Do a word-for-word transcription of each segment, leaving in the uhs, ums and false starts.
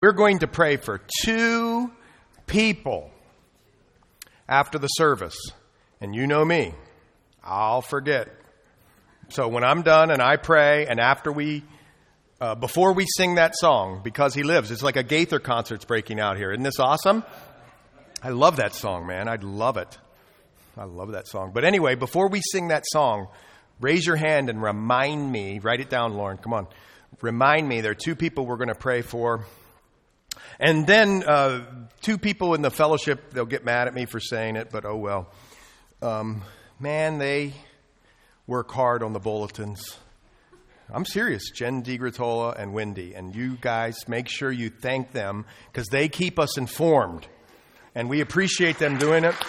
We're going to pray for two people after the service. And you know me, I'll forget. So when I'm done and I pray, and after we, uh, before we sing that song, Because He Lives, it's like a Gaither concert's breaking out here. Isn't this awesome? I love that song, man. I love it. I love that song. But anyway, before we sing that song, raise your hand and remind me. Write it down, Lauren. Come on. Remind me. There are two people we're going to pray for. And then uh, two people in the fellowship, they'll get mad at me for saying it, but oh well. Um, man, they work hard on the bulletins. I'm serious. Jen DiGratola and Wendy. And you guys, make sure you thank them because they keep us informed. And we appreciate them doing it.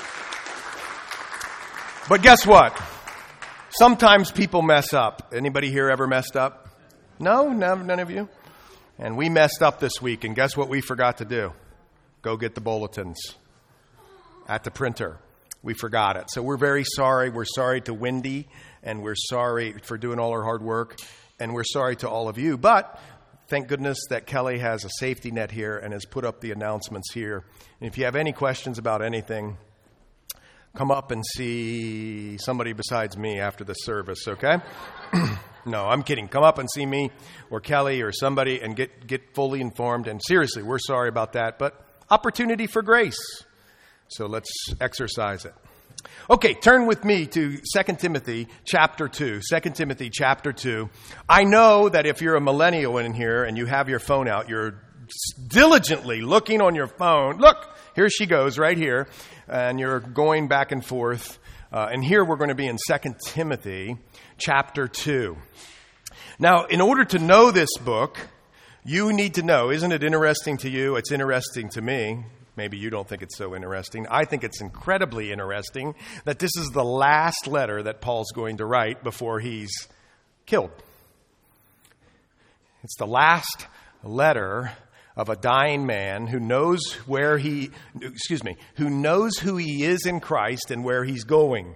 But guess what? Sometimes people mess up. Anybody here ever messed up? No? None, none of you? And we messed up this week, and guess what we forgot to do? Go get the bulletins at the printer. We forgot it. So we're very sorry. We're sorry to Wendy, and we're sorry for doing all her hard work, and we're sorry to all of you. But thank goodness that Kelly has a safety net here and has put up the announcements here. And if you have any questions about anything, come up and see somebody besides me after the service, okay? No, I'm kidding. Come up and see me or Kelly or somebody and get, get fully informed. And seriously, we're sorry about that, but opportunity for grace. So let's exercise it. Okay, turn with me to Second Timothy chapter two. Second Timothy chapter two. I know that if you're a millennial in here and you have your phone out, you're diligently looking on your phone. Look, here she goes right here. And you're going back and forth. Uh, and here we're going to be in Second Timothy chapter two. Now, in order to know this book, you need to know, isn't it interesting to you? It's interesting to me. Maybe you don't think it's so interesting. I think it's incredibly interesting that this is the last letter that Paul's going to write before he's killed. It's the last letter of a dying man who knows where he, excuse me, who knows who he is in Christ and where he's going.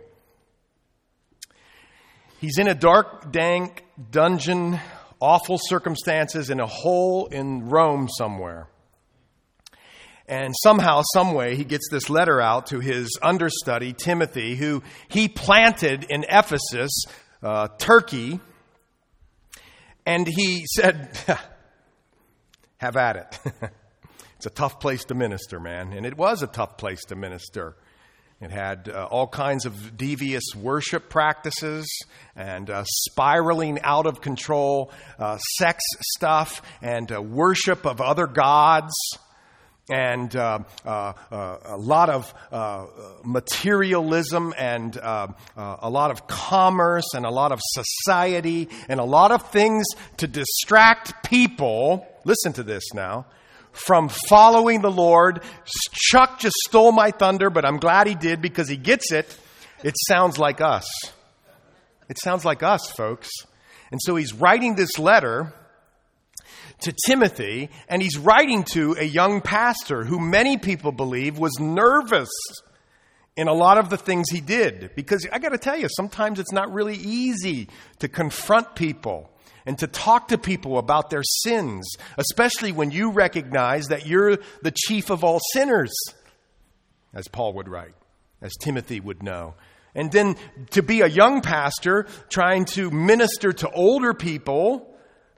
He's in a dark, dank dungeon, awful circumstances in a hole in Rome somewhere. And somehow, some way, he gets this letter out to his understudy, Timothy, who he planted in Ephesus, uh, Turkey. And he said, have at it. It's a tough place to minister, man. And it was a tough place to minister. It had uh, all kinds of devious worship practices and uh, spiraling out of control uh, sex stuff and uh, worship of other gods. And uh, uh, uh, a lot of uh, materialism and uh, uh, a lot of commerce and a lot of society and a lot of things to distract people. Listen to this now. From following the Lord. Chuck just stole my thunder, but I'm glad he did because he gets it. It sounds like us. It sounds like us, folks. And so he's writing this letter to Timothy, and he's writing to a young pastor who many people believe was nervous in a lot of the things he did. Because I got to tell you, sometimes it's not really easy to confront people and to talk to people about their sins, especially when you recognize that you're the chief of all sinners, as Paul would write, as Timothy would know. And then to be a young pastor trying to minister to older people.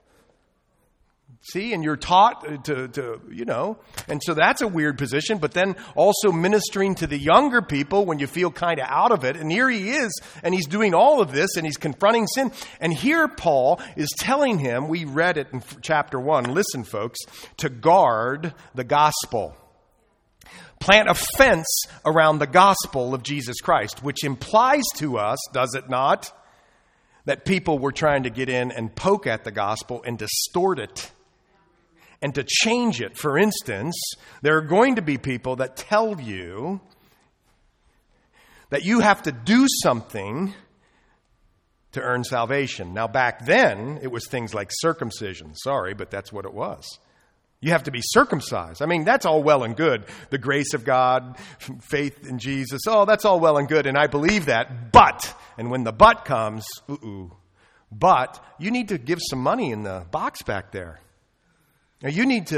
See, and you're taught to, to, you know, and so that's a weird position, but then also ministering to the younger people when you feel kind of out of it. And here he is, and he's doing all of this, and he's confronting sin. And here Paul is telling him, we read it in chapter one, listen, folks, to guard the gospel. Plant a fence around the gospel of Jesus Christ, which implies to us, does it not, that people were trying to get in and poke at the gospel and distort it. And to change it. For instance, there are going to be people that tell you that you have to do something to earn salvation. Now, back then, it was things like circumcision. Sorry, but that's what it was. You have to be circumcised. I mean, that's all well and good. The grace of God, faith in Jesus. Oh, that's all well and good, and I believe that. But, and when the but comes, ooh, but you need to give some money in the box back there. Now, you need to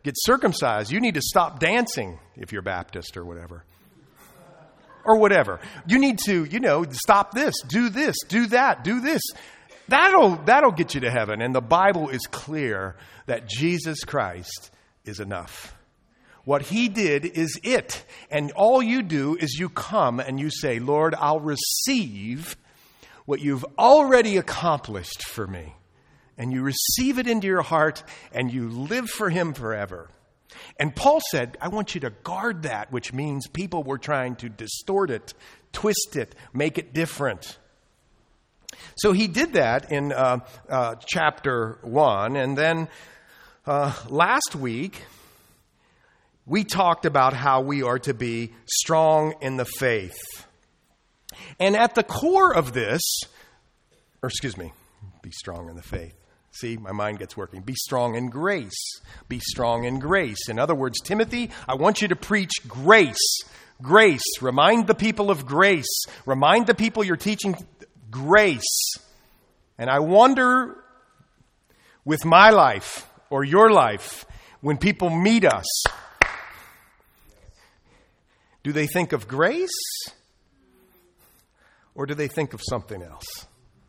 get circumcised. You need to stop dancing if you're Baptist or whatever. Or whatever. You need to, you know, stop this, do this, do that, do this. That'll, that'll get you to heaven. And the Bible is clear that Jesus Christ is enough. What he did is it. And all you do is you come and you say, Lord, I'll receive what you've already accomplished for me. And you receive it into your heart and you live for him forever. And Paul said, I want you to guard that, which means people were trying to distort it, twist it, make it different. So he did that in uh, uh, chapter one. And then uh, last week, we talked about how we are to be strong in the faith. And at the core of this, or excuse me, be strong in the faith. See, my mind gets working. Be strong in grace. Be strong in grace. In other words, Timothy, I want you to preach grace. Grace. Remind the people of grace. Remind the people you're teaching grace. And I wonder, with my life or your life, when people meet us, do they think of grace? Or do they think of something else?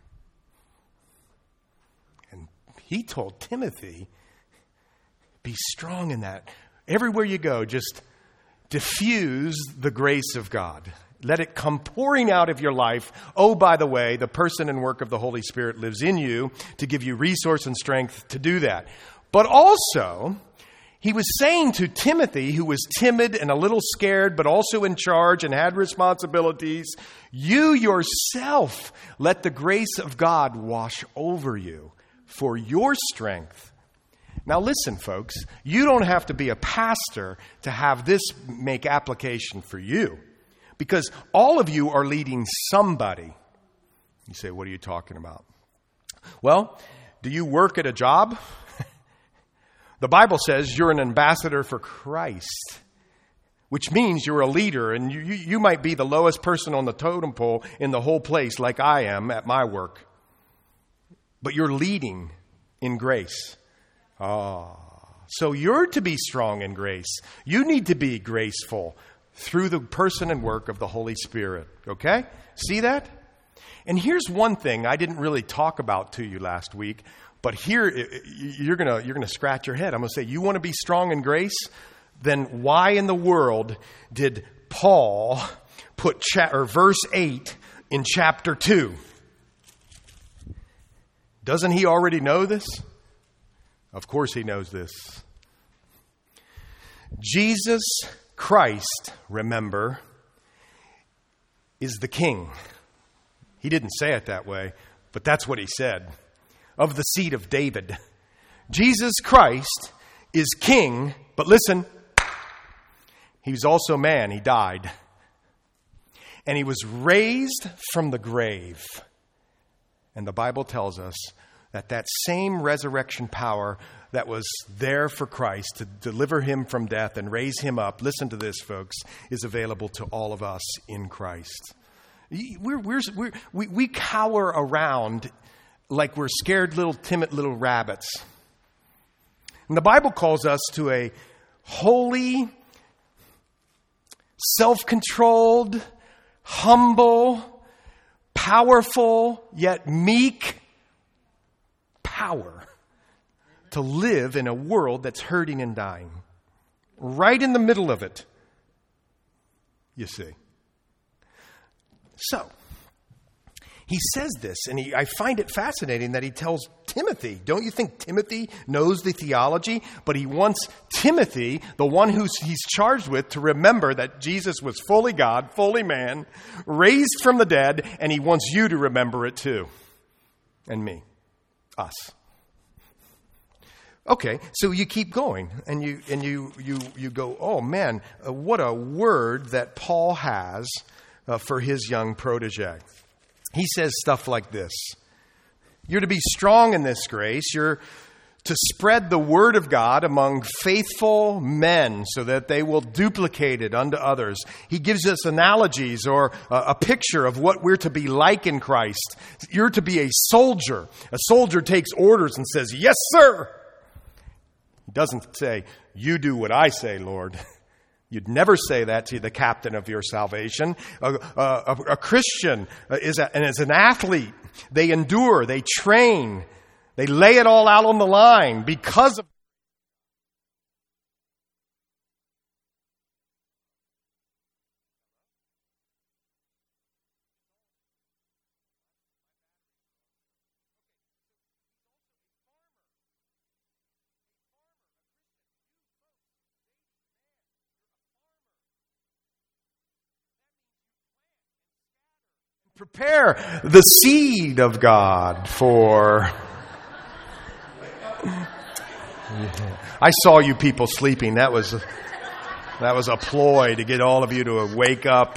He told Timothy, be strong in that. Everywhere you go, just diffuse the grace of God. Let it come pouring out of your life. Oh, by the way, the person and work of the Holy Spirit lives in you to give you resource and strength to do that. But also, he was saying to Timothy, who was timid and a little scared, but also in charge and had responsibilities, you yourself let the grace of God wash over you for your strength. Now listen, folks, you don't have to be a pastor to have this make application for you, because all of you are leading somebody. You say, what are you talking about? Well, do you work at a job? The Bible says you're an ambassador for Christ, which means you're a leader, and you, you, you might be the lowest person on the totem pole in the whole place, like I am at my work. But you're leading in grace. Ah, so you're to be strong in grace. You need to be graceful through the person and work of the Holy Spirit. Okay? See that? And here's one thing I didn't really talk about to you last week, but here you're gonna you're gonna scratch your head. I'm gonna say, you want to be strong in grace? Then why in the world did Paul put cha- or verse eight in chapter two? Doesn't he already know this? Of course he knows this. Jesus Christ, remember, is the King. He didn't say it that way, but that's what he said. Of the seed of David. Jesus Christ is King, but listen, he was also man. He died. And he was raised from the grave. And the Bible tells us that that same resurrection power that was there for Christ to deliver him from death and raise him up, listen to this, folks, is available to all of us in Christ. We're, we're, we're, we, we cower around like we're scared little, timid little rabbits. And the Bible calls us to a holy, self-controlled, humble, powerful, yet meek power to live in a world that's hurting and dying. Right in the middle of it, you see. So, he says this, and he, I find it fascinating that he tells Timothy. Don't you think Timothy knows the theology? But he wants Timothy, the one who he's charged with, to remember that Jesus was fully God, fully man, raised from the dead, and he wants you to remember it too. And me. Us. Okay, so you keep going, and you and you you you go, oh man, uh, what a word that Paul has uh, for his young protege. He says stuff like this. You're to be strong in this grace. You're to spread the word of God among faithful men so that they will duplicate it unto others. He gives us analogies or a, a picture of what we're to be like in Christ. You're to be a soldier. A soldier takes orders and says, yes, sir. He doesn't say, you do what I say, Lord. You'd never say that to the captain of your salvation. A, a, a Christian is a, and is an athlete. They endure, they train, they lay it all out on the line because of prepare the seed of God for... I saw you people sleeping. That was, that was a ploy to get all of you to wake up.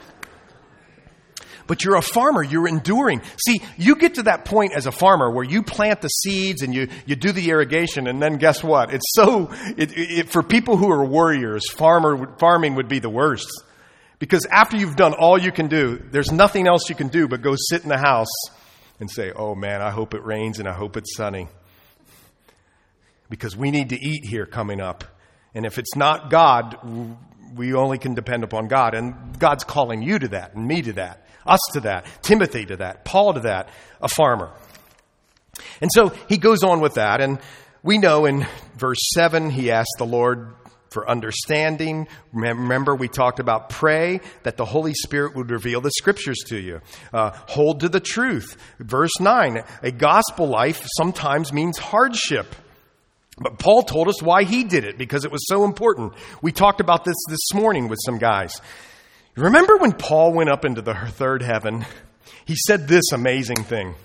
But you're a farmer. You're enduring. See, you get to that point as a farmer where you plant the seeds and you, you do the irrigation, and then guess what? It's so... It, it, for people who are warriors, farmer farming would be the worst. Because after you've done all you can do, there's nothing else you can do but go sit in the house and say, oh man, I hope it rains and I hope it's sunny. Because we need to eat here coming up. And if it's not God, we only can depend upon God. And God's calling you to that, and me to that, us to that, Timothy to that, Paul to that, a farmer. And so he goes on with that. And we know in verse seven, he asked the Lord for understanding. Remember, we talked about pray that the Holy Spirit would reveal the scriptures to you. Uh, hold to the truth. Verse nine, a gospel life sometimes means hardship. But Paul told us why he did it, because it was so important. We talked about this this morning with some guys. Remember when Paul went up into the third heaven? He said this amazing thing.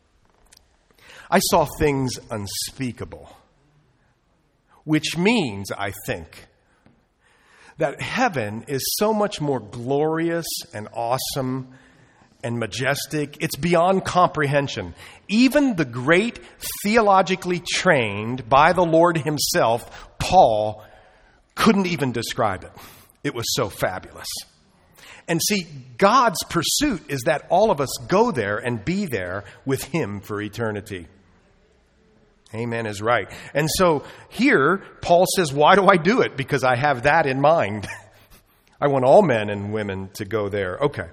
I saw things unspeakable. Which means, I think, that heaven is so much more glorious and awesome and majestic. It's beyond comprehension. Even the great theologically trained by the Lord himself, Paul, couldn't even describe it. It was so fabulous. And see, God's pursuit is that all of us go there and be there with him for eternity. Amen is right. And so here, Paul says, why do I do it? Because I have that in mind. I want all men and women to go there. Okay.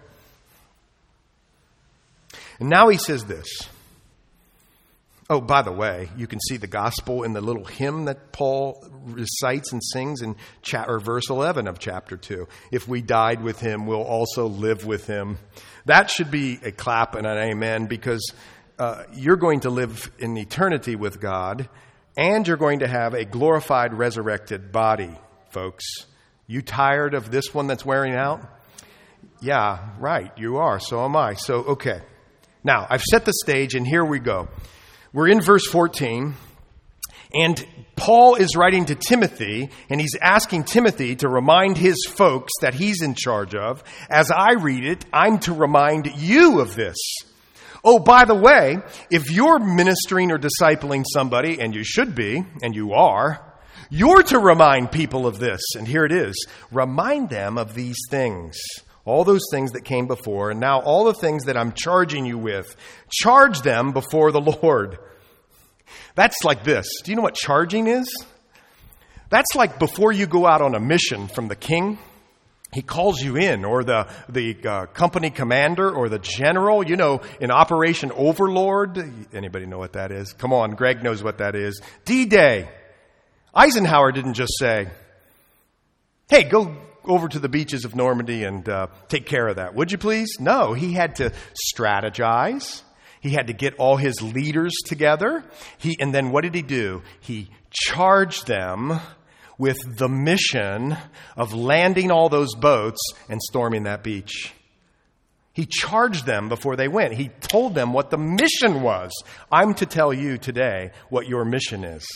And now he says this. Oh, by the way, you can see the gospel in the little hymn that Paul recites and sings in cha- or verse eleven of chapter two. If we died with him, we'll also live with him. That should be a clap and an amen, because Uh, you're going to live in eternity with God, and you're going to have a glorified, resurrected body, folks. You tired of this one that's wearing out? Yeah, right, you are. So am I. So, okay. Now, I've set the stage, and here we go. We're in verse fourteen, and Paul is writing to Timothy, and he's asking Timothy to remind his folks that he's in charge of. As I read it, I'm to remind you of this. Oh, by the way, if you're ministering or discipling somebody, and you should be, and you are, you're to remind people of this. And here it is. Remind them of these things. All those things that came before, and now all the things that I'm charging you with. Charge them before the Lord. That's like this. Do you know what charging is? That's like before you go out on a mission from the king. He calls you in, or the the uh, company commander, or the general, you know, in Operation Overlord. Anybody know what that is? Come on, Greg knows what that is. D-Day. Eisenhower didn't just say, hey, go over to the beaches of Normandy and uh, take care of that, would you please? No, he had to strategize. He had to get all his leaders together. He and then what did he do? He charged them with the mission of landing all those boats and storming that beach. He charged them before they went. He told them what the mission was. I'm to tell you today what your mission is.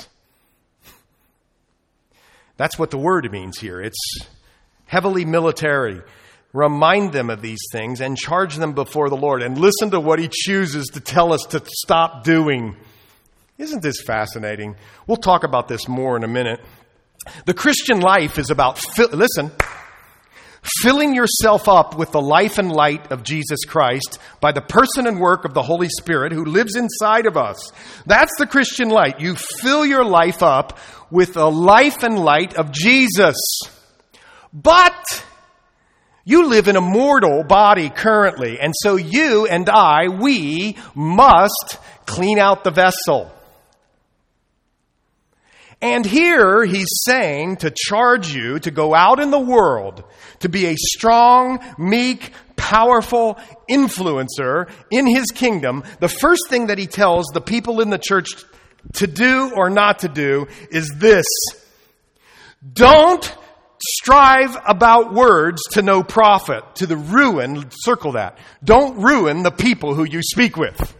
That's what the word means here. It's heavily military. Remind them of these things and charge them before the Lord. And listen to what he chooses to tell us to stop doing. Isn't this fascinating? We'll talk about this more in a minute. The Christian life is about, listen, filling yourself up with the life and light of Jesus Christ by the person and work of the Holy Spirit who lives inside of us. That's the Christian light. You fill your life up with the life and light of Jesus. But you live in a mortal body currently, and so you and I, we must clean out the vessel. And here he's saying to charge you to go out in the world to be a strong, meek, powerful influencer in his kingdom. The first thing that he tells the people in the church to do or not to do is this: don't strive about words to no profit, to the ruin, circle that. Don't ruin the people who you speak with.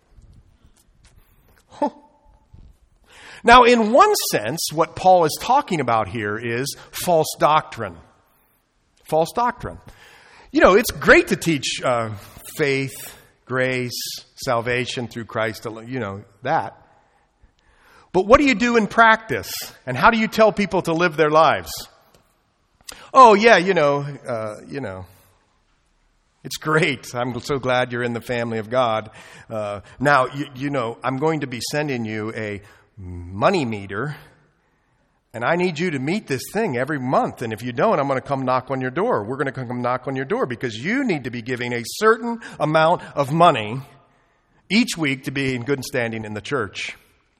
Now, in one sense, what Paul is talking about here is false doctrine. False doctrine. You know, it's great to teach uh, faith, grace, salvation through Christ, you know, that. But what do you do in practice? And how do you tell people to live their lives? Oh, yeah, you know, uh, you know. It's great. I'm so glad you're in the family of God. Uh, now, you, you know, I'm going to be sending you a money meter, and I need you to meet this thing every month. And if you don't, I'm going to come knock on your door. We're going to come knock on your door because you need to be giving a certain amount of money each week to be in good standing in the church.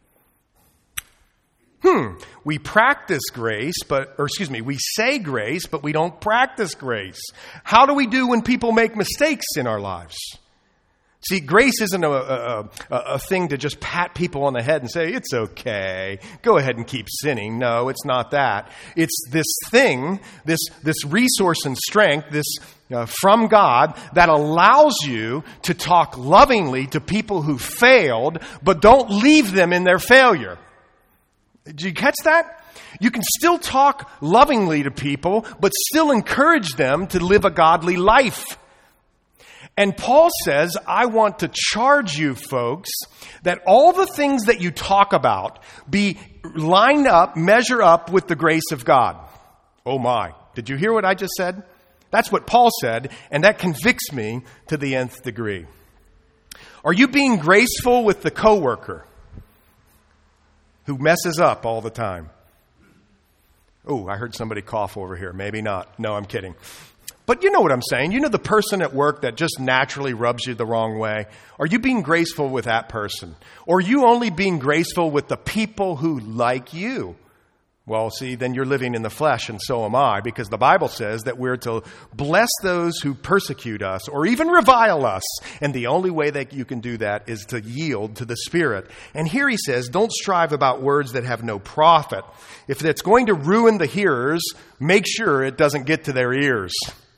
Hmm. We practice grace, but, or excuse me, we say grace, but we don't practice grace. How do we do when people make mistakes in our lives? See, grace isn't a, a, a, a thing to just pat people on the head and say, it's okay, go ahead and keep sinning. No, it's not that. It's this thing, this, this resource and strength, this uh, from God that allows you to talk lovingly to people who failed, but don't leave them in their failure. Did you catch that? You can still talk lovingly to people, but still encourage them to live a godly life. And Paul says, I want to charge you folks that all the things that you talk about be lined up, measure up with the grace of God. Oh my. Did you hear what I just said? That's what Paul said, and that convicts me to the nth degree. Are you being graceful with the coworker who messes up all the time? Oh, I heard somebody cough over here. Maybe not. No, I'm kidding. But you know what I'm saying. You know the person at work that just naturally rubs you the wrong way? Are you being graceful with that person? Or are you only being graceful with the people who like you? Well, see, then you're living in the flesh, and so am I, because the Bible says that we're to bless those who persecute us or even revile us. And the only way that you can do that is to yield to the Spirit. And here he says, don't strive about words that have no profit. If it's going to ruin the hearers, make sure it doesn't get to their ears.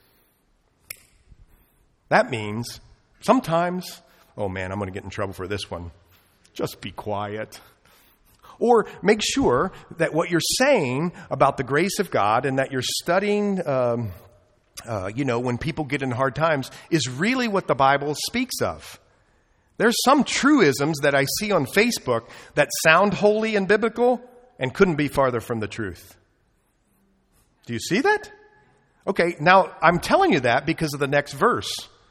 That means sometimes, oh man, I'm going to get in trouble for this one. Just be quiet. Or make sure that what you're saying about the grace of God and that you're studying, um, uh, you know, when people get in hard times is really what the Bible speaks of. There's some truisms that I see on Facebook that sound holy and biblical and couldn't be farther from the truth. Do you see that? Okay, now I'm telling you that because of the next verse.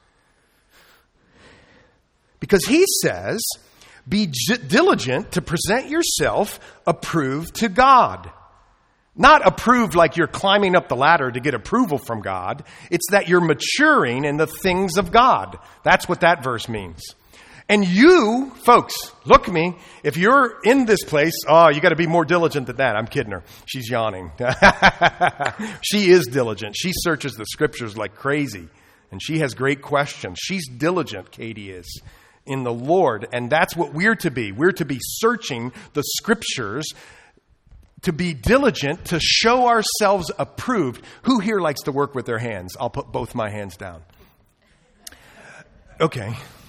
Because he says, be diligent to present yourself approved to God. Not approved like you're climbing up the ladder to get approval from God. It's that you're maturing in the things of God. That's what that verse means. And you, folks, look at me. If you're in this place, oh, you got to be more diligent than that. I'm kidding her. She's yawning. She is diligent. She searches the scriptures like crazy. And she has great questions. She's diligent, Katie is, in the Lord. And that's what we're to be. We're to be searching the scriptures, to be diligent, to show ourselves approved. Who here likes to work with their hands? I'll put both my hands down. Okay.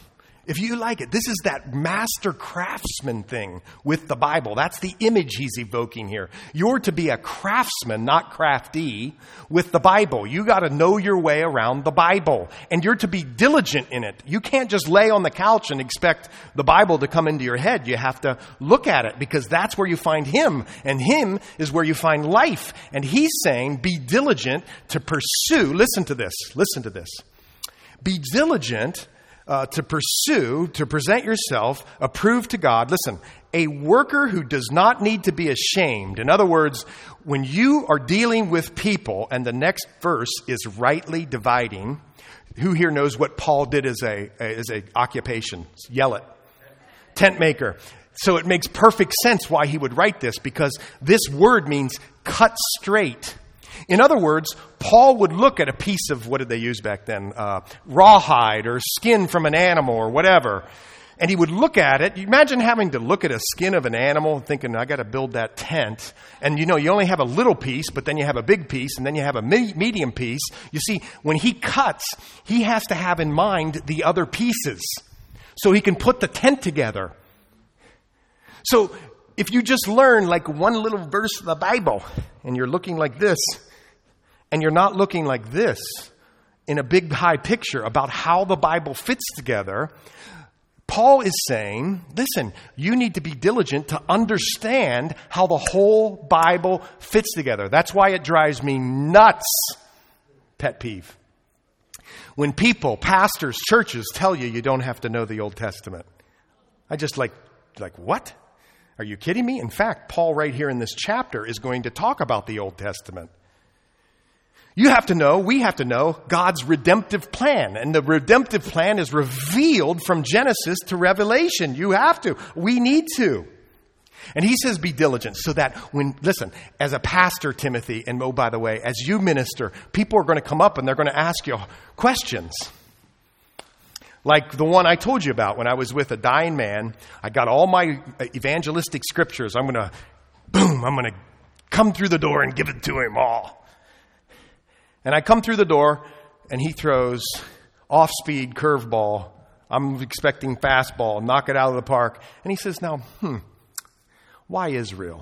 If you like it, this is that master craftsman thing with the Bible. That's the image he's evoking here. You're to be a craftsman, not crafty, with the Bible. You got to know your way around the Bible. And you're to be diligent in it. You can't just lay on the couch and expect the Bible to come into your head. You have to look at it, because that's where you find him. And him is where you find life. And he's saying, be diligent to pursue. Listen to this. Listen to this. Be diligent Uh, to pursue, to present yourself approved to God. Listen, a worker who does not need to be ashamed. In other words, when you are dealing with people, and the next verse is rightly dividing. Who here knows what Paul did as a as a occupation? Yell it. Tent maker. So it makes perfect sense why he would write this, because this word means cut straight. In other words, Paul would look at a piece of, what did they use back then? Uh, rawhide or skin from an animal or whatever. And he would look at it. You imagine having to look at a skin of an animal and thinking, I got to build that tent. And you know, you only have a little piece, but then you have a big piece, and then you have a me- medium piece. You see, when he cuts, he has to have in mind the other pieces so he can put the tent together. So if you just learn like one little verse of the Bible and you're looking like this, and you're not looking like this in a big high picture about how the Bible fits together, Paul is saying, listen, you need to be diligent to understand how the whole Bible fits together. That's why it drives me nuts. Pet peeve. When people, pastors, churches tell you you don't have to know the Old Testament. I just like, like what? Are you kidding me? In fact, Paul right here in this chapter is going to talk about the Old Testament. You have to know, we have to know God's redemptive plan. And the redemptive plan is revealed from Genesis to Revelation. You have to. We need to. And he says be diligent so that when, listen, as a pastor, Timothy, and oh, by the way, as you minister, people are going to come up and they're going to ask you questions. Like the one I told you about when I was with a dying man. I got all my evangelistic scriptures. I'm going to, boom, I'm going to come through the door and give it to him all. And I come through the door, and he throws off-speed curveball. I'm expecting fastball, knock it out of the park. And he says, now, hmm, why Israel?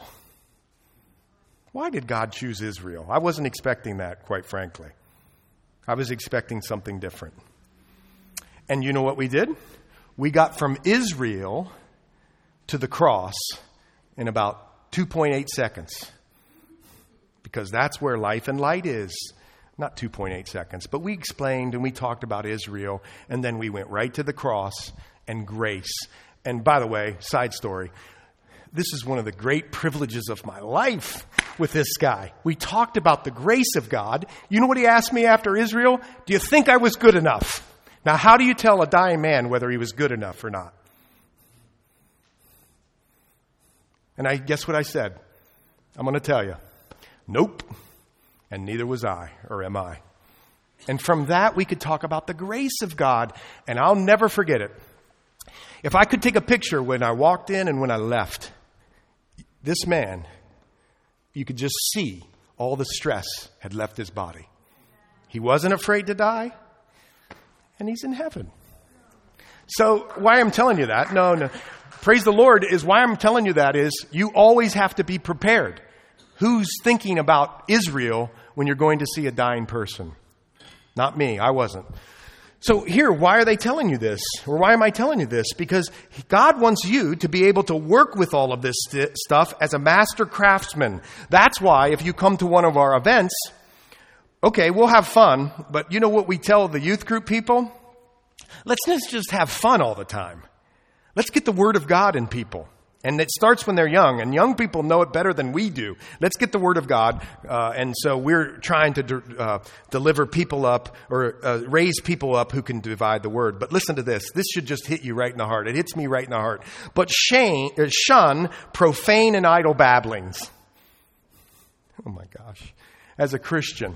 Why did God choose Israel? I wasn't expecting that, quite frankly. I was expecting something different. And you know what we did? We got from Israel to the cross in about two point eight seconds. Because that's where life and light is. Not two point eight seconds, but we explained and we talked about Israel, and then we went right to the cross and grace. And by the way, side story, this is one of the great privileges of my life with this guy. We talked about the grace of God. You know what he asked me after Israel? Do you think I was good enough? Now, how do you tell a dying man whether he was good enough or not? And I guess what I said? I'm going to tell you. Nope. And neither was I, or am I. And from that, we could talk about the grace of God, and I'll never forget it. If I could take a picture when I walked in and when I left, this man, you could just see all the stress had left his body. He wasn't afraid to die, and he's in heaven. So why I'm telling you that, no, no, praise the Lord, is why I'm telling you that is you always have to be prepared. Who's thinking about Israel when you're going to see a dying person? Not me. I wasn't. So here, why are they telling you this? Or why am I telling you this? Because God wants you to be able to work with all of this st- stuff as a master craftsman. That's why if you come to one of our events, okay, we'll have fun. But you know what we tell the youth group people? Let's not just have fun all the time. Let's get the Word of God in people. And it starts when they're young, and young people know it better than we do. Let's get the Word of God. Uh, and so we're trying to de- uh, deliver people up or uh, raise people up who can divide the Word. But listen to this. This should just hit you right in the heart. It hits me right in the heart. But shame, uh, shun profane and idle babblings. Oh my gosh. As a Christian.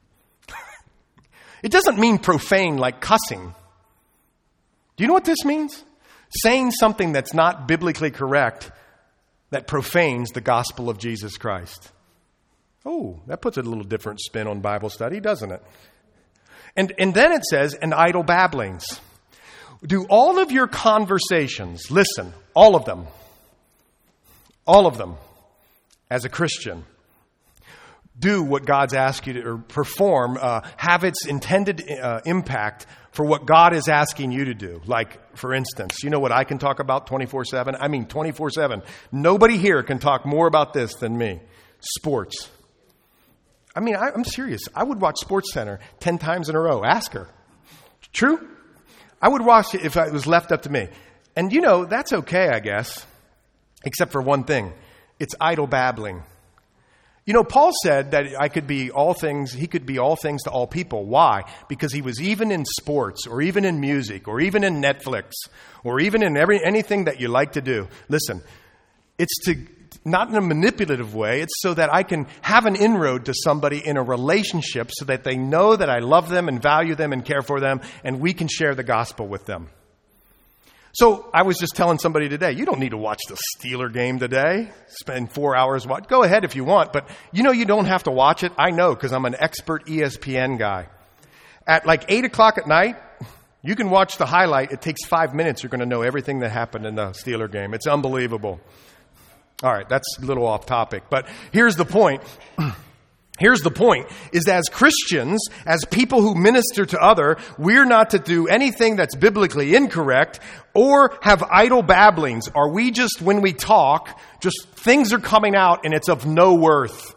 It doesn't mean profane like cussing. Do you know what this means? Saying something that's not biblically correct that profanes the gospel of Jesus Christ. Oh, that puts a little different spin on Bible study, doesn't it? And and then it says, and idle babblings. Do all of your conversations, listen, all of them, all of them, as a Christian, do what God's asked you to or perform, uh, have its intended uh, impact for what God is asking you to do. Like, for instance, you know what I can talk about twenty-four seven? I mean twenty-four seven. Nobody here can talk more about this than me. Sports. I mean, I, I'm serious. I would watch SportsCenter ten times in a row. Ask her. True? I would watch it if it was left up to me. And you know, that's okay, I guess. Except for one thing. It's idle babbling. You know, Paul said that I could be all things, he could be all things to all people. Why? Because he was even in sports, or even in music, or even in Netflix, or even in every anything that you like to do. Listen, it's to not in a manipulative way. It's so that I can have an inroad to somebody in a relationship so that they know that I love them and value them and care for them, and we can share the gospel with them. So I was just telling somebody today, you don't need to watch the Steeler game today. Spend four hours watch. Go ahead if you want, but you know you don't have to watch it. I know because I'm an expert E S P N guy. At like eight o'clock at night, you can watch the highlight. It takes five minutes. You're going to know everything that happened in the Steeler game. It's unbelievable. All right, that's a little off topic, but here's the point. Here's the point, is as Christians, as people who minister to other, we're not to do anything that's biblically incorrect or have idle babblings. Are we just, when we talk, just things are coming out and it's of no worth?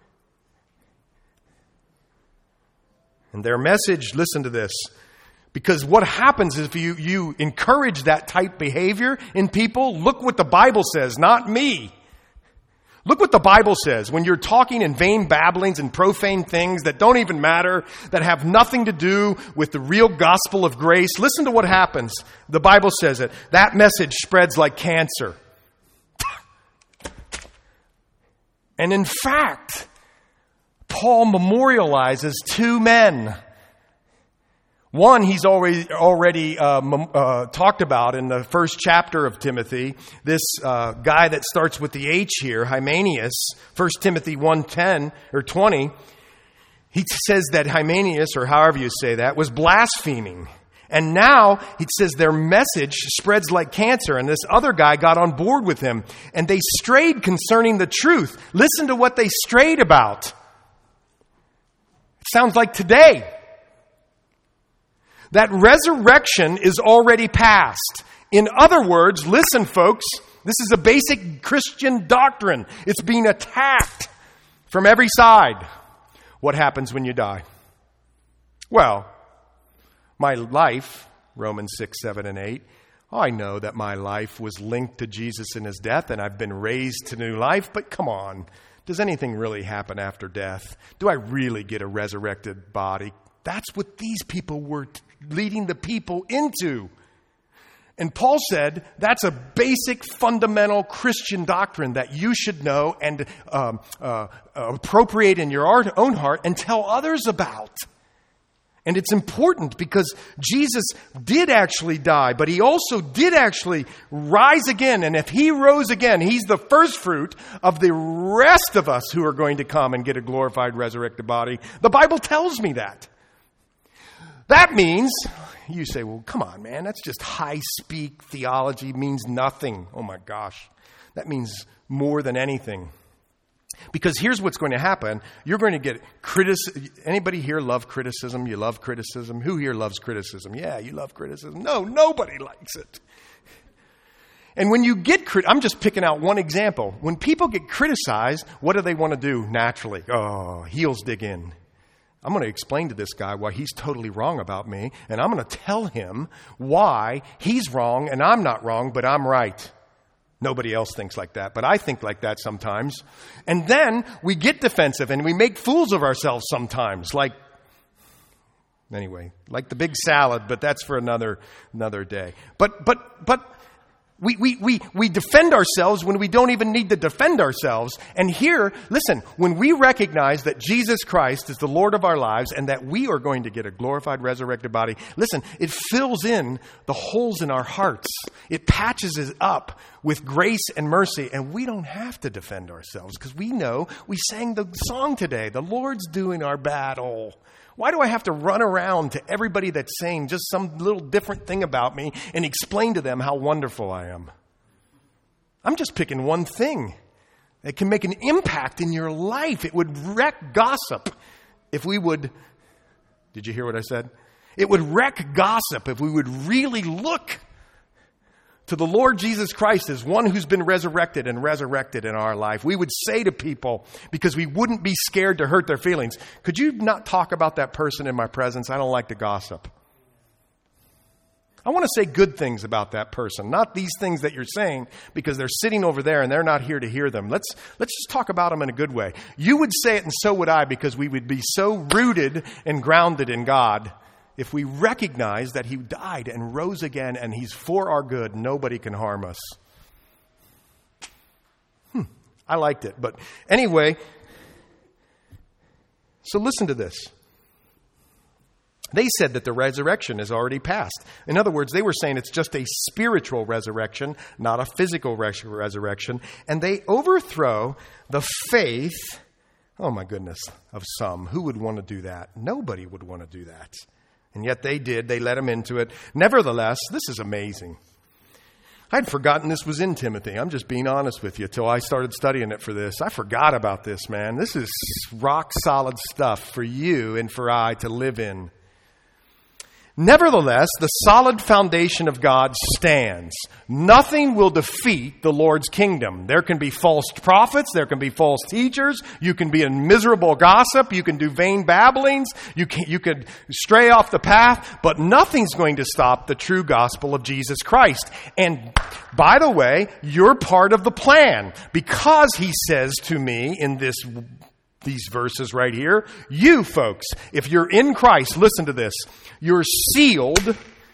And their message, listen to this, because what happens if you, you encourage that type behavior in people, look what the Bible says, not me. Look what the Bible says when you're talking in vain babblings and profane things that don't even matter, that have nothing to do with the real gospel of grace. Listen to what happens. The Bible says it. That message spreads like cancer. And in fact, Paul memorializes two men. One, he's already already uh, uh, talked about in the first chapter of Timothy. This uh, guy that starts with the H here, Hymenaeus, First Timothy one ten or twenty. He says that Hymenaeus, or however you say that, was blaspheming. And now he says their message spreads like cancer. And this other guy got on board with him. And they strayed concerning the truth. Listen to what they strayed about. It sounds like today. That resurrection is already past. In other words, listen, folks, this is a basic Christian doctrine. It's being attacked from every side. What happens when you die? Well, my life, Romans six, seven, and eight, I know that my life was linked to Jesus in his death, and I've been raised to new life, but come on, does anything really happen after death? Do I really get a resurrected body? That's what these people were t- leading the people into. And Paul said that's a basic, fundamental Christian doctrine that you should know and um, uh, appropriate in your own heart and tell others about. And it's important because Jesus did actually die, but he also did actually rise again. And if he rose again, he's the first fruit of the rest of us who are going to come and get a glorified, resurrected body. The Bible tells me that. That means, you say, well, come on, man, that's just high-speak theology, means nothing. Oh, my gosh. That means more than anything. Because here's what's going to happen. You're going to get criticism. Anybody here love criticism? You love criticism? Who here loves criticism? Yeah, you love criticism. No, nobody likes it. And when you get crit, I'm just picking out one example. When people get criticized, what do they want to do naturally? Oh, heels dig in. I'm going to explain to this guy why he's totally wrong about me, and I'm going to tell him why he's wrong and I'm not wrong, but I'm right. Nobody else thinks like that, but I think like that sometimes. And then we get defensive and we make fools of ourselves sometimes, like, anyway, like the big salad, but that's for another another day. But but but We, we, we, we defend ourselves when we don't even need to defend ourselves. And here, listen, when we recognize that Jesus Christ is the Lord of our lives and that we are going to get a glorified, resurrected body, listen, it fills in the holes in our hearts. It patches it up with grace and mercy. And we don't have to defend ourselves because we know, we sang the song today, the Lord's doing our battle. Why do I have to run around to everybody that's saying just some little different thing about me and explain to them how wonderful I am? I'm just picking one thing that can make an impact in your life. It would wreck gossip if we would, did you hear what I said? It would wreck gossip if we would really look to the Lord Jesus Christ as one who's been resurrected and resurrected in our life. We would say to people, because we wouldn't be scared to hurt their feelings, could you not talk about that person in my presence? I don't like to gossip. I want to say good things about that person, not these things that you're saying because they're sitting over there and they're not here to hear them. Let's let's just talk about them in a good way. You would say it and so would I, because we would be so rooted and grounded in God if we recognize that he died and rose again and he's for our good. Nobody can harm us. Hmm, I liked it. But anyway, so listen to this. They said that the resurrection is already past. In other words, they were saying it's just a spiritual resurrection, not a physical res- resurrection. And they overthrow the faith, oh my goodness, of some. Who would want to do that? Nobody would want to do that. And yet they did. They let him into it. Nevertheless, this is amazing. I'd forgotten this was in Timothy. I'm just being honest with you till I started studying it for this. I forgot about this, man. This is rock solid stuff for you and for I to live in. Nevertheless, the solid foundation of God stands. Nothing will defeat the Lord's kingdom. There can be false prophets. There can be false teachers. You can be a miserable gossip. You can do vain babblings. You can, you could stray off the path, but nothing's going to stop the true gospel of Jesus Christ. And by the way, you're part of the plan, because he says to me in this these verses right here, you folks, if you're in Christ, listen to this, you're sealed.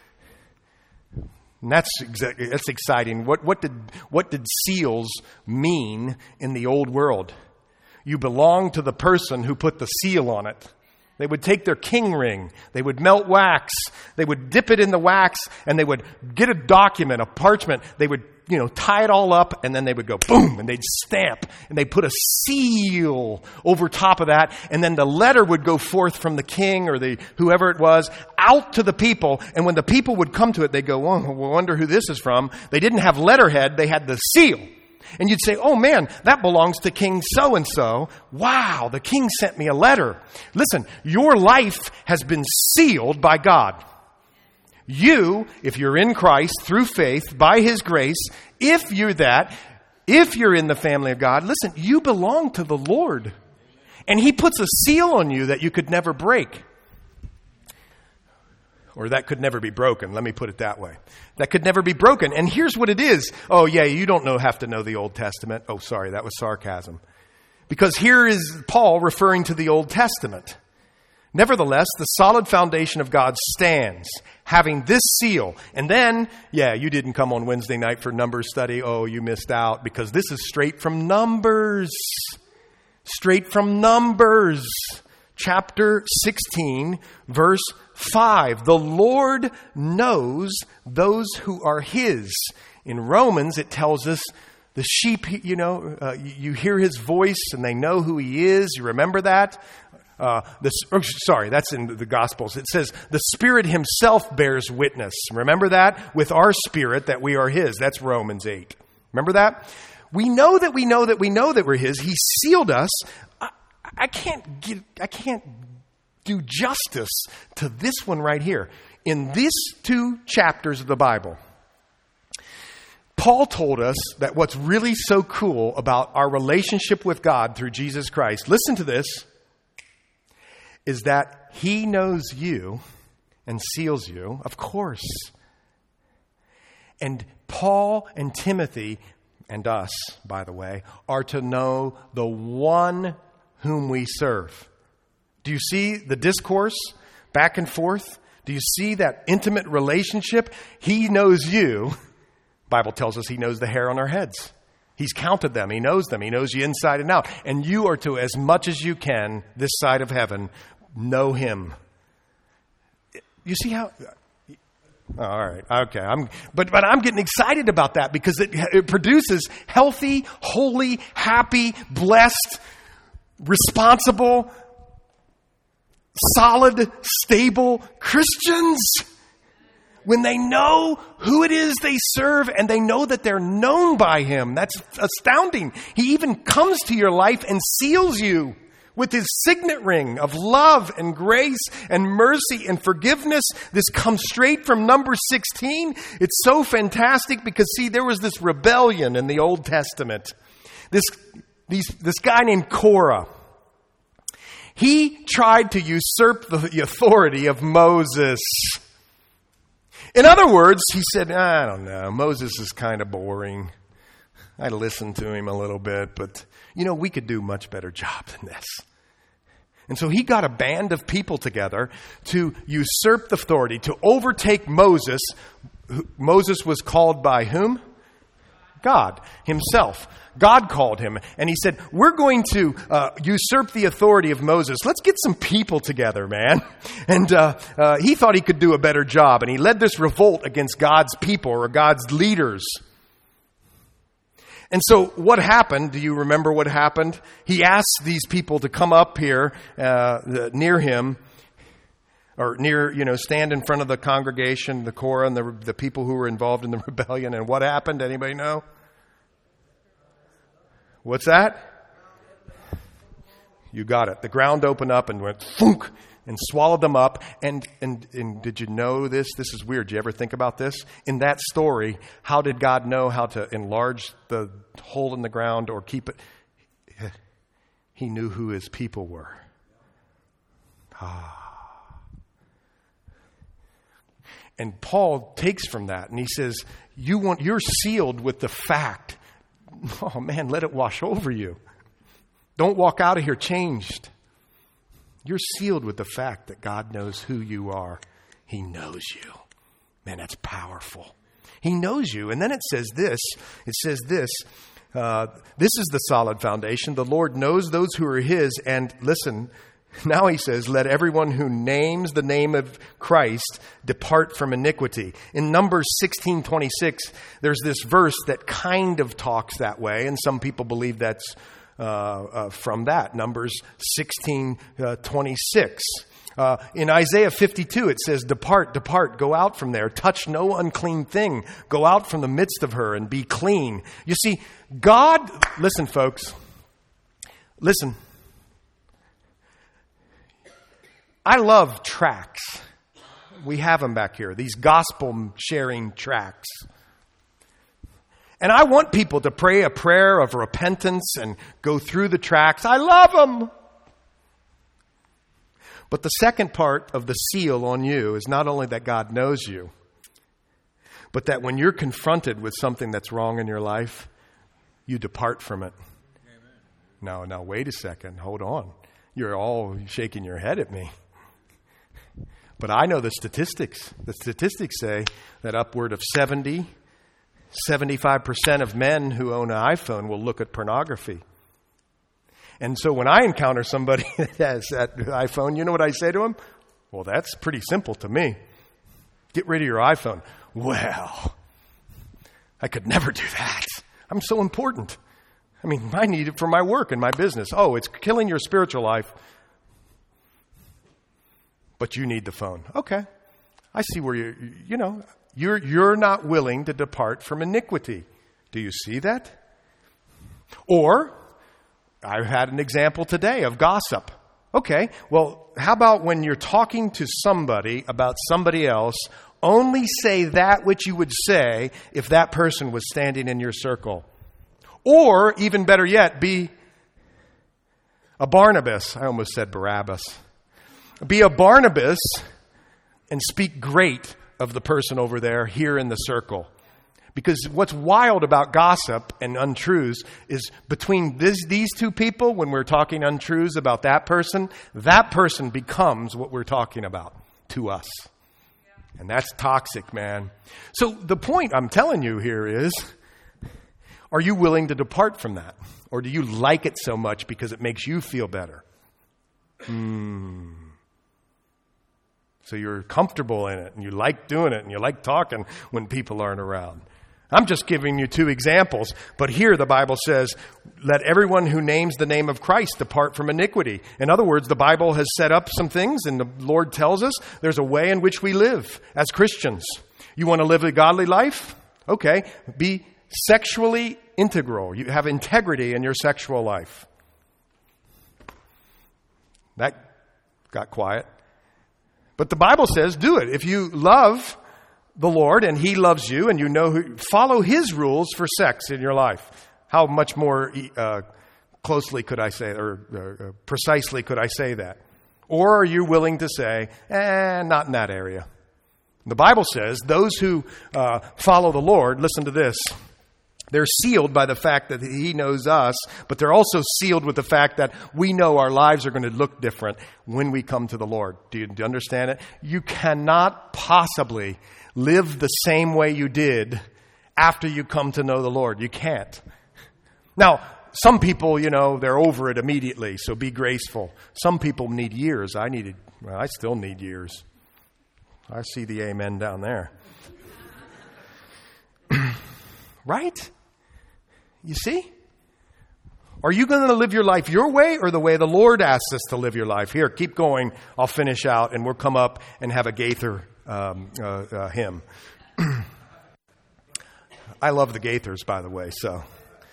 And that's exa- that's exciting. What what did what did seals mean in the old world? You belong to the person who put the seal on it. They would take their king ring, they would melt wax, they would dip it in the wax, and they would get a document, a parchment, they would, you know, tie it all up, and then they would go boom, and they'd stamp, and they'd put a seal over top of that, and then the letter would go forth from the king or the whoever it was out to the people, and when the people would come to it, they'd go, oh, I wonder who this is from. They didn't have letterhead, they had the seal. And you'd say, oh man, that belongs to King so-and-so. Wow, the king sent me a letter. Listen, your life has been sealed by God. You, if you're in Christ through faith, by his grace, if you're that, if you're in the family of God, listen, you belong to the Lord. And he puts a seal on you that you could never break. Or that could never be broken. Let me put it that way. That could never be broken. And here's what it is. Oh, yeah, you don't know, have to know the Old Testament. Oh, sorry, that was sarcasm. Because here is Paul referring to the Old Testament. Nevertheless, the solid foundation of God stands, having this seal. And then, yeah, you didn't come on Wednesday night for Numbers study. Oh, you missed out, because this is straight from Numbers. Straight from Numbers. Chapter sixteen, verse five. The Lord knows those who are his. In Romans, it tells us the sheep, you know, uh, you hear his voice and they know who he is. You remember that? Uh, the, oh, sorry, that's in the Gospels. It says the Spirit himself bears witness. Remember that? With our spirit that we are his. That's Romans eight. Remember that? We know that we know that we know that we're his. He sealed us. I, I can't get, I can't do justice to this one right here. In these two chapters of the Bible, Paul told us that what's really so cool about our relationship with God through Jesus Christ, listen to this, is that he knows you and seals you, of course. And Paul and Timothy, and us, by the way, are to know the one whom we serve. Do you see the discourse back and forth? Do you see that intimate relationship? He knows you. Bible tells us he knows the hair on our heads. He's counted them. He knows them. He knows you inside and out. And you are to, as much as you can, this side of heaven, know him. You see how... All right. Okay. I'm, but, but I'm getting excited about that because it, it produces healthy, holy, happy, blessed, responsible, solid, stable Christians. When they know who it is they serve and they know that they're known by Him. That's astounding. He even comes to your life and seals you with His signet ring of love and grace and mercy and forgiveness. This comes straight from Numbers sixteen. It's so fantastic because, see, there was this rebellion in the Old Testament. This, these, this guy named Korah. He tried to usurp the authority of Moses. In other words, he said, I don't know, Moses is kind of boring. I listened to him a little bit, but, you know, we could do a much better job than this. And so he got a band of people together to usurp the authority, to overtake Moses. Moses was called by whom? God Himself. God called him, and He said, we're going to uh, usurp the authority of Moses. Let's get some people together, man. And uh, uh, he thought he could do a better job, and he led this revolt against God's people or God's leaders. And so what happened? Do you remember what happened? He asked these people to come up here uh, near him, or near, you know, stand in front of the congregation, the Korah, and the, the people who were involved in the rebellion. And what happened? Anybody know? What's that? You got it. The ground opened up and went thunk and swallowed them up. And, and and did you know this? This is weird. Did you ever think about this? In that story, how did God know how to enlarge the hole in the ground or keep it? He knew who His people were. Ah. And Paul takes from that and he says, "You want you're sealed with the fact." Oh man, let it wash over you. Don't walk out of here changed. You're sealed with the fact that God knows who you are. He knows you. Man, that's powerful. He knows you. And then it says this. It says this. Uh, this is the solid foundation. The Lord knows those who are His. And listen, now He says, let everyone who names the name of Christ depart from iniquity. In Numbers sixteen twenty-six, there's this verse that kind of talks that way. And some people believe that's uh, uh, from that. Numbers sixteen twenty-six. Uh, in Isaiah fifty-two, it says, depart, depart, go out from there. Touch no unclean thing. Go out from the midst of her and be clean. You see, God, listen, folks, listen. I love tracts. We have them back here, these gospel sharing tracts. And I want people to pray a prayer of repentance and go through the tracts. I love them. But the second part of the seal on you is not only that God knows you, but that when you're confronted with something that's wrong in your life, you depart from it. Amen. Now, now, wait a second. Hold on. You're all shaking your head at me. But I know the statistics. The statistics say that upward of seventy, seventy-five percent of men who own an iPhone will look at pornography. And so when I encounter somebody that has that iPhone, you know what I say to them? Well, that's pretty simple to me. Get rid of your iPhone. Well, I could never do that. I'm so important. I mean, I need it for my work and my business. Oh, it's killing your spiritual life. But you need the phone. Okay. I see where you, you know, you're, you're not willing to depart from iniquity. Do you see that? Or, I had an example today of gossip. Okay. Well, how about when you're talking to somebody about somebody else, only say that which you would say if that person was standing in your circle. Or, even better yet, be a Barnabas. I almost said Barabbas. Be a Barnabas and speak great of the person over there here in the circle. Because what's wild about gossip and untruths is between this, these two people, when we're talking untruths about that person, that person becomes what we're talking about to us. And that's toxic, man. So the point I'm telling you here is, are you willing to depart from that? Or do you like it so much because it makes you feel better? Hmm. So you're comfortable in it and you like doing it and you like talking when people aren't around. I'm just giving you two examples. But here the Bible says, let everyone who names the name of Christ depart from iniquity. In other words, the Bible has set up some things and the Lord tells us there's a way in which we live as Christians. You want to live a godly life? Okay. Be sexually integral. You have integrity in your sexual life. That got quiet. But the Bible says do it. If you love the Lord and He loves you and you know who, follow His rules for sex in your life. How much more uh, closely could I say, or uh, precisely could I say that? Or are you willing to say, eh, not in that area? The Bible says those who uh, follow the Lord, listen to this, they're sealed by the fact that He knows us, but they're also sealed with the fact that we know our lives are going to look different when we come to the Lord. Do you, do you understand it? You cannot possibly live the same way you did after you come to know the Lord. You can't. Now, some people, you know, they're over it immediately, so be graceful. Some people need years. I needed, well, I still need years. I see the amen down there. Right? You see? Are you going to live your life your way or the way the Lord asks us to live your life? Here, keep going. I'll finish out and we'll come up and have a Gaither um, uh, uh, hymn. I love the Gaithers, by the way, so.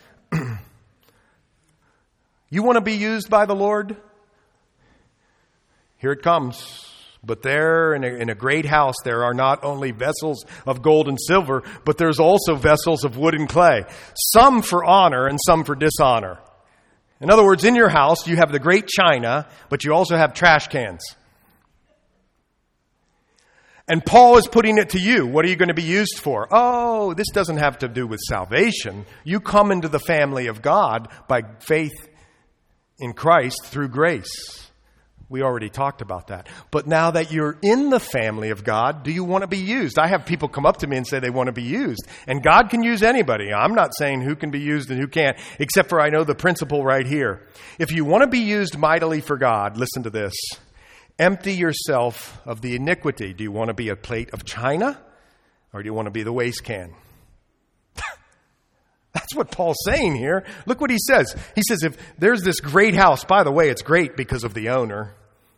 You want to be used by the Lord? Here it comes. But there in a, in a great house, there are not only vessels of gold and silver, but there's also vessels of wood and clay, some for honor and some for dishonor. In other words, in your house, you have the great china, but you also have trash cans. And Paul is putting it to you. What are you going to be used for? Oh, this doesn't have to do with salvation. You come into the family of God by faith in Christ through grace. We already talked about that. But now that you're in the family of God, do you want to be used? I have people come up to me and say they want to be used. And God can use anybody. I'm not saying who can be used and who can't, except for I know the principle right here. If you want to be used mightily for God, listen to this. Empty yourself of the iniquity. Do you want to be a plate of china? Or do you want to be the waste can? That's what Paul's saying here. Look what he says. He says, if there's this great house, by the way, it's great because of the owner,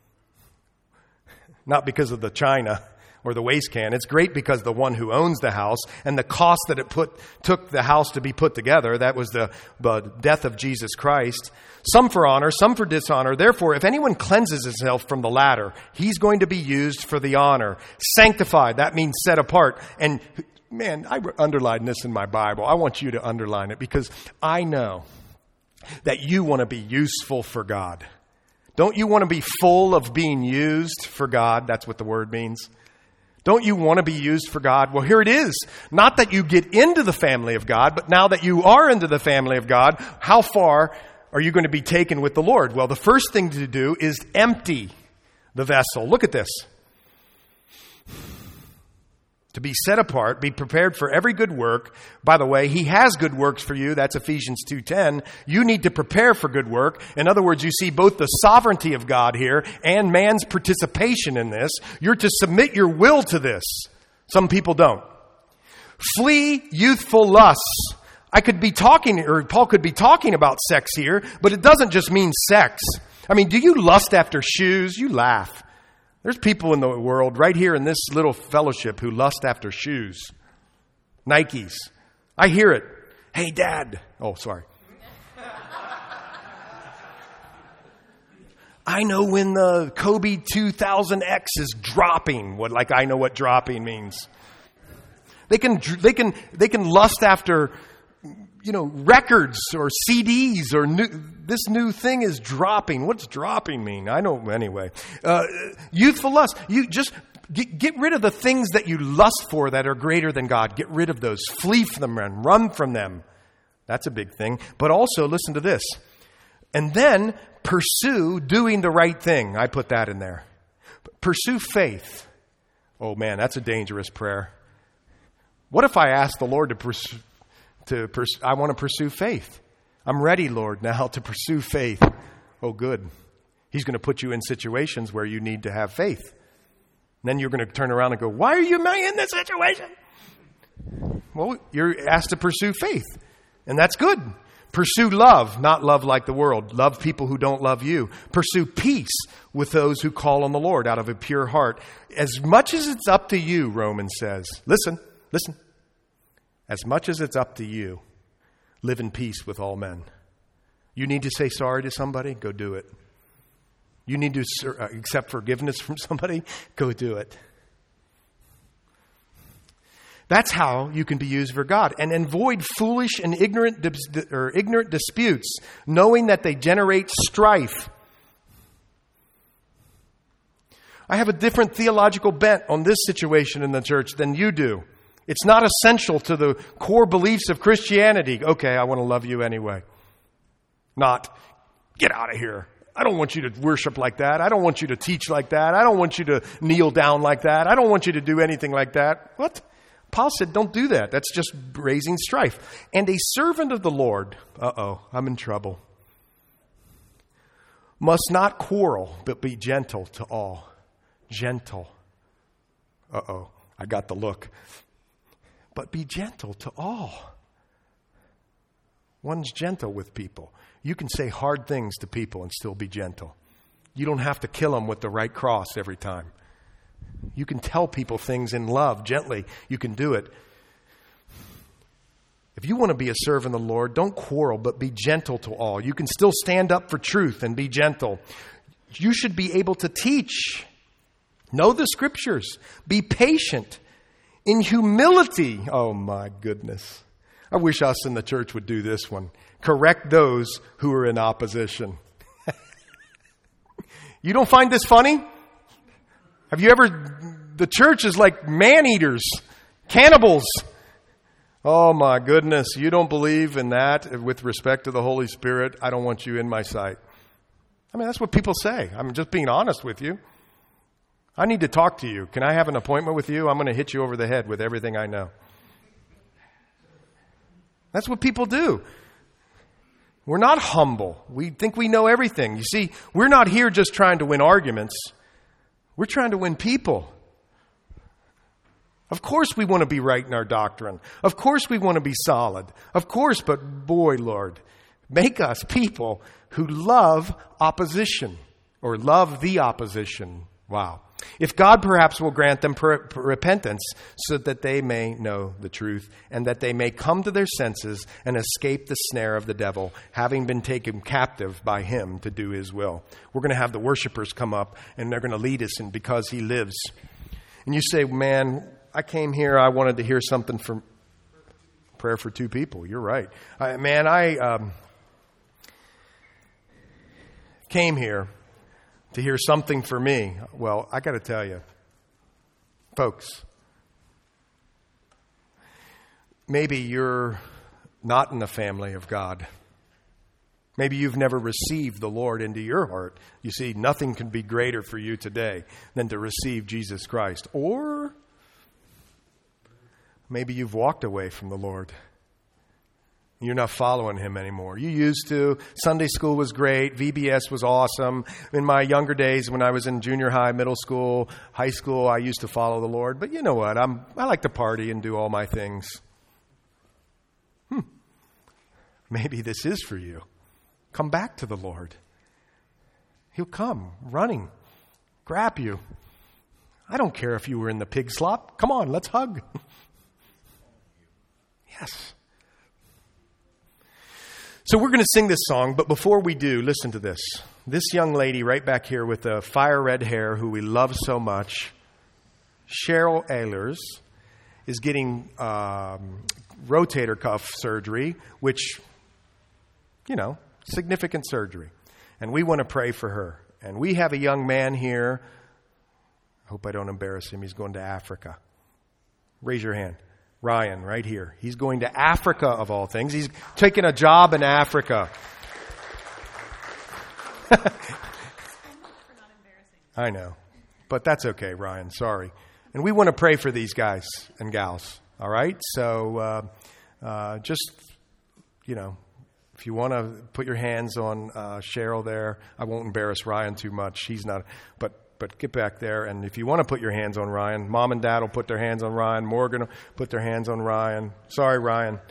not because of the china or the waste can. It's great because the one who owns the house and the cost that it put took the house to be put together, that was the, the death of Jesus Christ. Some for honor, some for dishonor. Therefore, if anyone cleanses himself from the latter, he's going to be used for the honor. Sanctified, that means set apart. And man, I underlined this in my Bible. I want you to underline it because I know that you want to be useful for God. Don't you want to be full of being used for God? That's what the word means. Don't you want to be used for God? Well, here it is. Not that you get into the family of God, but now that you are into the family of God, how far are you going to be taken with the Lord? Well, the first thing to do is empty the vessel. Look at this. To be set apart, be prepared for every good work. By the way, He has good works for you. That's Ephesians two ten. You need to prepare for good work. In other words, you see both the sovereignty of God here and man's participation in this. You're to submit your will to this. Some people don't. Flee youthful lusts. I could be talking, or Paul could be talking about sex here, but it doesn't just mean sex. I mean, do you lust after shoes? You laugh. There's people in the world right here in this little fellowship who lust after shoes. Nikes. I hear it. Hey, Dad. Oh, sorry. I know when the Kobe two thousand X is dropping. What, like I know what dropping means. They can, they can, they can lust after, you know, records or C Ds or new, this new thing is dropping. What's dropping mean? I know anyway. Uh, youthful lust. You just get, get rid of the things that you lust for that are greater than God. Get rid of those. Flee from them and run from them. That's a big thing. But also, listen to this. And then pursue doing the right thing. I put that in there. Pursue faith. Oh man, that's a dangerous prayer. What if I ask the Lord to pursue To pers- I want to pursue faith. I'm ready, Lord, now to pursue faith. Oh, good. He's going to put you in situations where you need to have faith. then you're going to turn around and go, why are you in this situation? Well, you're asked to pursue faith, and that's good. Pursue love, not love like the world. Love people who don't love you. Pursue peace with those who call on the Lord out of a pure heart. As much as it's up to you, Romans says, listen, listen. As much as it's up to you, live in peace with all men. You need to say sorry to somebody? Go do it. You need to accept forgiveness from somebody? Go do it. That's how you can be used for God. And avoid foolish and ignorant or ignorant disputes, knowing that they generate strife. I have a different theological bent on this situation in the church than you do. It's not essential to the core beliefs of Christianity. Okay, I want to love you anyway. Not, get out of here. I don't want you to worship like that. I don't want you to teach like that. I don't want you to kneel down like that. I don't want you to do anything like that. What? Paul said, don't do that. That's just raising strife. And a servant of the Lord, uh-oh, I'm in trouble, must not quarrel, but be gentle to all. Gentle. Uh-oh, I got the look. But be gentle to all. One's gentle with people. You can say hard things to people and still be gentle. You don't have to kill them with the right cross every time. You can tell people things in love, gently. You can do it. If you want to be a servant of the Lord, don't quarrel, but be gentle to all. You can still stand up for truth and be gentle. You should be able to teach. Know the scriptures. Be patient. In humility. Oh my goodness. I wish us in the church would do this one. Correct those who are in opposition. You don't find this funny? Have you ever, the church is like man-eaters, cannibals. Oh my goodness, you don't believe in that with respect to the Holy Spirit? I don't want you in my sight. I mean, that's what people say. I'm just being honest with you. I need to talk to you. Can I have an appointment with you? I'm going to hit you over the head with everything I know. That's what people do. We're not humble. We think we know everything. You see, we're not here just trying to win arguments. We're trying to win people. Of course we want to be right in our doctrine. Of course we want to be solid. Of course, but boy, Lord, make us people who love opposition or love the opposition. Wow. If God perhaps will grant them per- per- repentance so that they may know the truth and that they may come to their senses and escape the snare of the devil, having been taken captive by him to do his will. We're going to have the worshipers come up and they're going to lead us in because he lives. And you say, man, I came here, I wanted to hear something from prayer for two people. You're right. I, man, I um, came here to hear something for me. Well, I got to tell you, folks, maybe you're not in the family of God. Maybe you've never received the Lord into your heart. You see, nothing can be greater for you today than to receive Jesus Christ. Or maybe you've walked away from the Lord. You're not following him anymore. You used to. Sunday school was great. V B S was awesome. In my younger days, when I was in junior high, middle school, high school, I used to follow the Lord. But you know what? I'm, I like to party and do all my things. Hmm. Maybe this is for you. Come back to the Lord. He'll come running, grab you. I don't care if you were in the pig slop. Come on, let's hug. Yes. So we're going to sing this song, but before we do, listen to this. This young lady right back here with the fire red hair who we love so much, Cheryl Ehlers, is getting um, rotator cuff surgery, which, you know, significant surgery. And we want to pray for her. And we have a young man here. I hope I don't embarrass him. He's going to Africa. Raise your hand. Ryan, right here. He's going to Africa, of all things. He's taking a job in Africa. I know. But that's okay, Ryan. Sorry. And we want to pray for these guys and gals. All right? So uh, uh, just, you know, If you want to put your hands on uh, Cheryl there, I won't embarrass Ryan too much. He's not, but but get back there. And if you want to put your hands on Ryan, Mom and Dad will put their hands on Ryan. Morgan will put their hands on Ryan. Sorry, Ryan.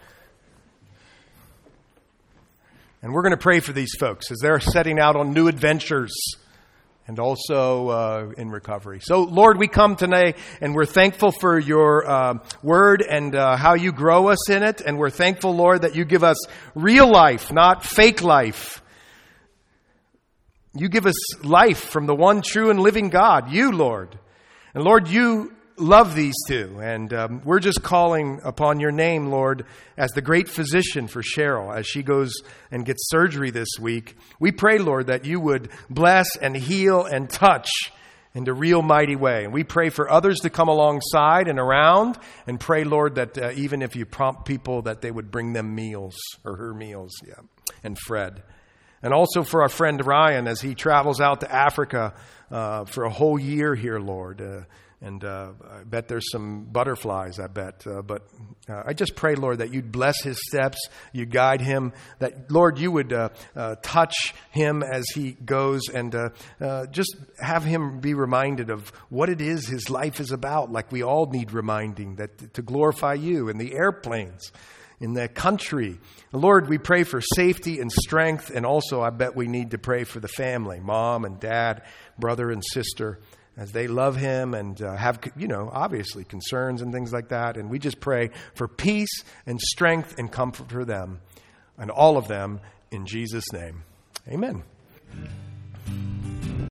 And we're going to pray for these folks as they're setting out on new adventures and also uh, in recovery. So, Lord, we come today and we're thankful for your uh, word and uh, how you grow us in it. And we're thankful, Lord, that you give us real life, not fake life. You give us life from the one true and living God, you, Lord. And Lord, you love these two. And um, we're just calling upon your name, Lord, as the great physician for Cheryl as she goes and gets surgery this week. We pray, Lord, that you would bless and heal and touch in a real mighty way. And we pray for others to come alongside and around, and pray, Lord, that uh, even if you prompt people, that they would bring them meals, or her meals, yeah, and Fred. And also for our friend Ryan as he travels out to Africa uh, for a whole year here, Lord. Uh, and uh, I bet there's some butterflies, I bet. Uh, but uh, I just pray, Lord, that you'd bless his steps, you guide him, that, Lord, you would uh, uh, touch him as he goes, and uh, uh, just have him be reminded of what it is his life is about, like we all need reminding, that to glorify you in the airplanes, in the country. Lord, we pray for safety and strength, and also I bet we need to pray for the family, mom and dad, brother and sister, as they love him and uh, have, you know, obviously concerns and things like that. And we just pray for peace and strength and comfort for them and all of them in Jesus' name. Amen.